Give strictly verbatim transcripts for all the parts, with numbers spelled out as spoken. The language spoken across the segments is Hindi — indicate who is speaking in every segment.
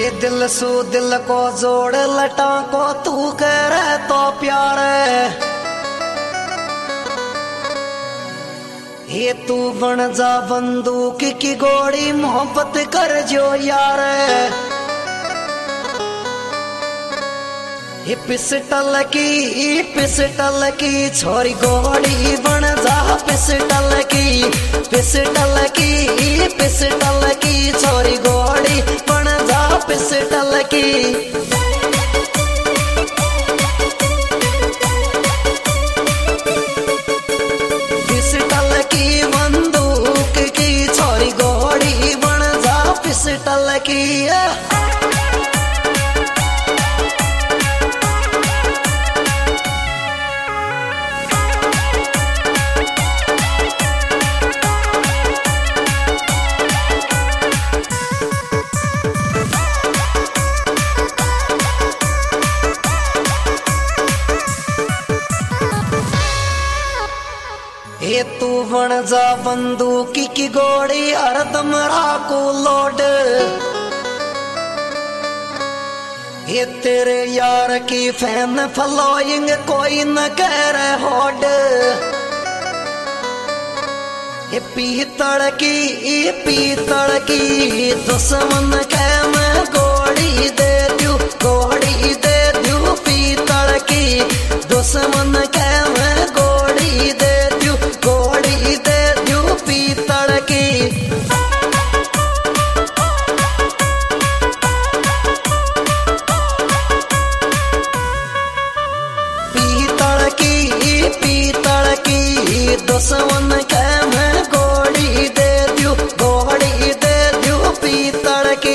Speaker 1: हे दिल सू दिल को जोड़ लटा को तू करे तो प्यार, हे तू बन जा बंदूक की गोली मोहब्बत कर जो यार। ये पिस्टल की पिस्टल की छोरी गोली बन जा पिस्टल की, पिस्टल की पिस्टल की छोरी गोली बन जा पिस्टल की। पिस्टल की बंदूक की छोरी गोली बन जा पिस्टल की। हे तू बन जा बंदूक की गोली हरदम राखू लोड, ये तेरे यार की फैन फॉलोइंग कोई न कह रहे होड। ये पीतल की पीतल की दुश्मन के मैं गोली दे दूं, गोली दे दूं पीतल की दुश्मन के मैं गोली दे दूं, गोली दे दूं पीतल की। पीतल की पीतल की दुश्मन के मैं गोली दे दूं, गोली दे दूं पीतल की।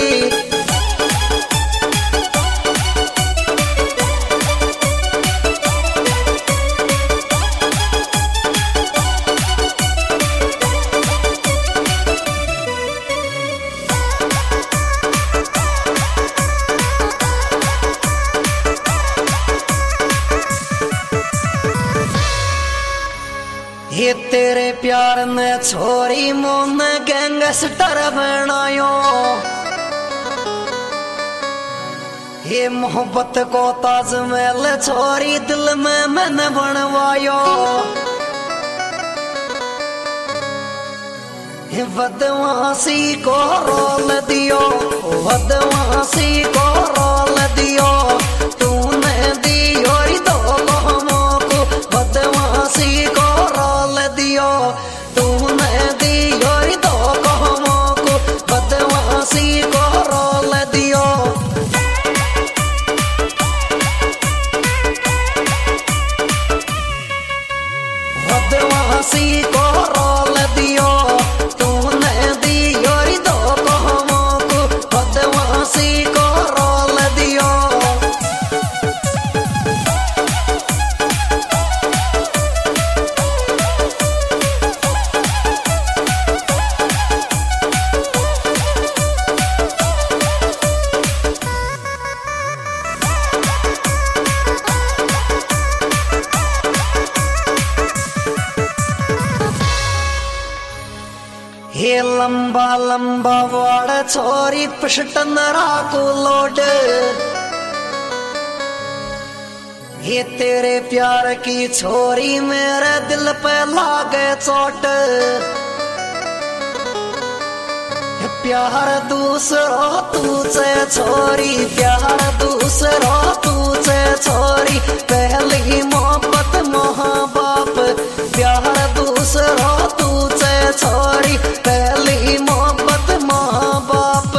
Speaker 1: ये तेरे प्यार ने छोरी मोन गैंगस्टर बनायो, ये मोहब्बत को ताजमहल छोरी दिल में मैंने बनवायो। ये बदमाशी को रोल दियो, बदमाशी को रोल दियो तूने दियो दो गमों को, बदमाशी को दियो तूने दियो दो गमों को, बदमाशी को रोल दियो। बदमाशी को रोल दियो तूने दियो दो गमों को, बदमाशी को रोल दियो। ये लंबा लंबा वाड़ छोरी पिस्टन राखू लोड, ये तेरे प्यार की छोरी मेरे दिल पे लागे चोट। प्यार दूसरो तुझे छोरी, प्यार दूसरो तुझे छोरी पहली मोहब्बत माँ बाप, प्यार दूसरो तुझे छोरी पहली मोहब्बत माँ बाप।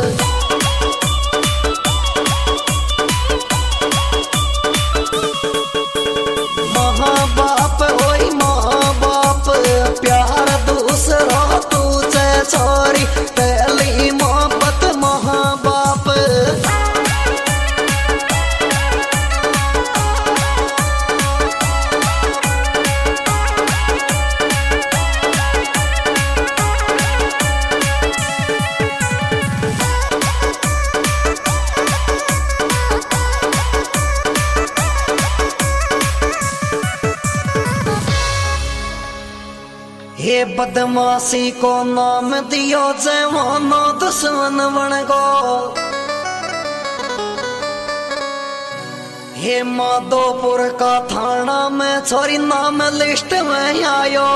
Speaker 1: माँ बाप ओए माँ बाप, प्यार दूसरो तुझे छोरी पहली मोहब्बत माँ बाप। ये बदमाशी को नाम दियो जवानो दुश्मन बन गो, हे माधोपुर का थाना में छोरी नाम लिस्ट में आयो।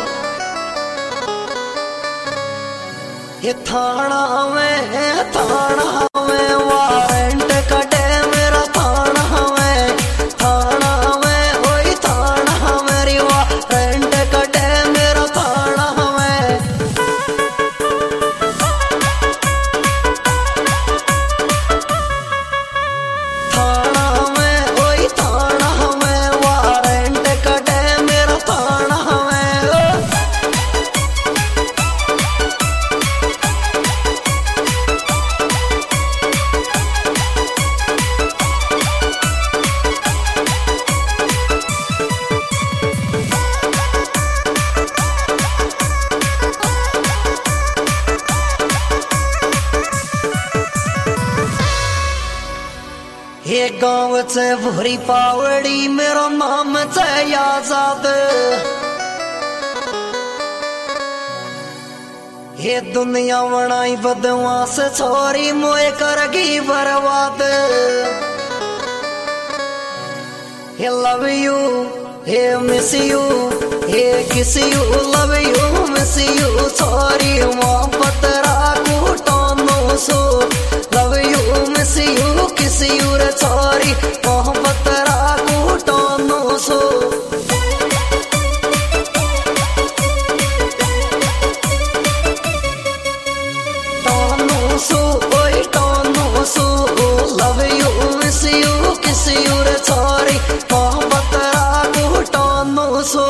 Speaker 1: ये थाना में थाना में वारंट कटे मेरा थाना में थाना में वही थाना मेरी वारंट कटे मेरा थाना में। थाना में वही थाना में वारंट कटे मेरा थाना में। ये गाँव से भूरी पावड़ी मेरा नाम से आजाद। ये दुनिया बनाई बदमाश छोरी मोए करगी बर्बाद। ये लव यू ये मिस यू ये kiss you love you miss you छोरी मोहब्बत राखू टोनो सो। Love you miss you kiss you रे छोरी मोहब्बत राखू टोनो सो। टोनो सो ओए टोनो सो love you miss you kiss you रे छोरी मोहब्बत राखू टोनो सो।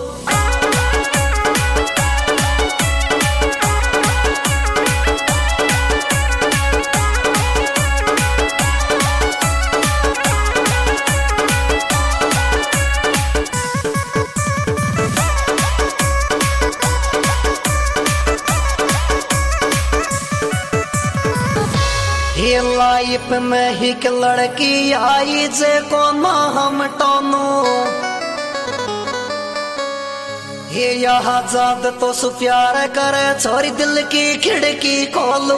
Speaker 1: ये लाइफ में ही एक लड़की आई जे को ना हम टोनो। ये यहाँ जाद तो सु प्यार करे छोरी दिल की खिड़की खोलू।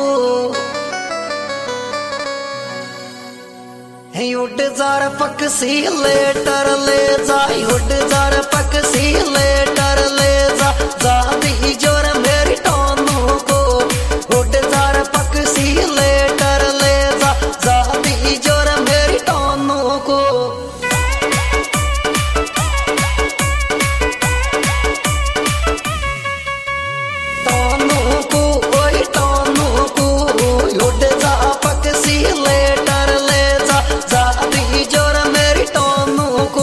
Speaker 1: उड़ जार पक्षी लेटर ले जा उड़ जार पक्षी लेटर ले जा जा दी जोर मेरी टोनो को। उड़ जार पक्षी लेटर ले जा जा दी जोर मेरी टोनो को। टोनो को ओए टोनो को उड़ जा पक्षी लेटर ले जा जा दी जोर मेरी टोनो को।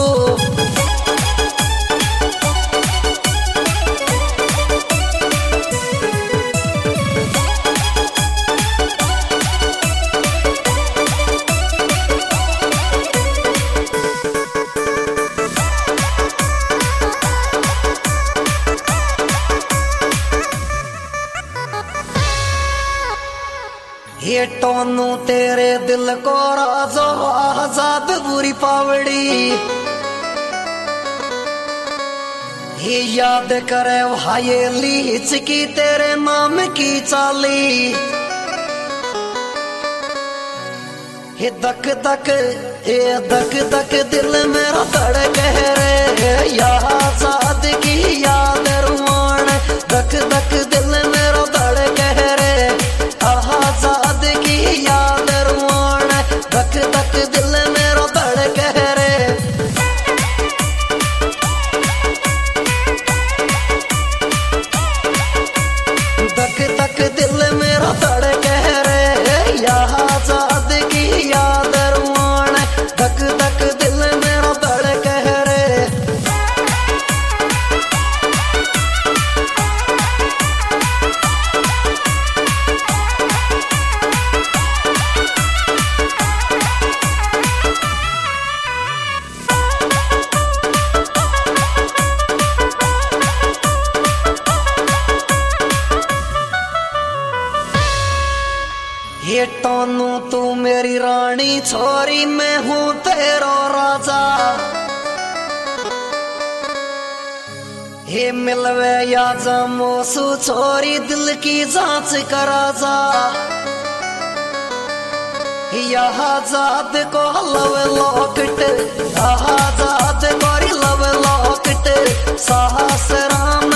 Speaker 1: ये टोनू तेरे दिल को राजो आजाद बुरी पावड़ी। ये याद करे भाईली हिचकी तेरे नाम की चाली। ये दक दक ये दक दक दिल मेरा धड़क रे या आजाद की याद रुमान। दक दक दिल मेरा धड़क रे आजाद की याद रुमान। दक दक दिल मेरा धड़क रे। दक दक दिल मेरा धड़क रे या आजाद की याद रुमान। दक दक दिल मेरा धड़क रे। ये टोनू तू मेरी रानी छोरी मैं हूँ तेरा राजा। हे मिलवे या जमोसू छोरी दिल की जांच करा जा। आजाद को लव लॉकेट आजाद कोरी लव लॉकेट साहस राम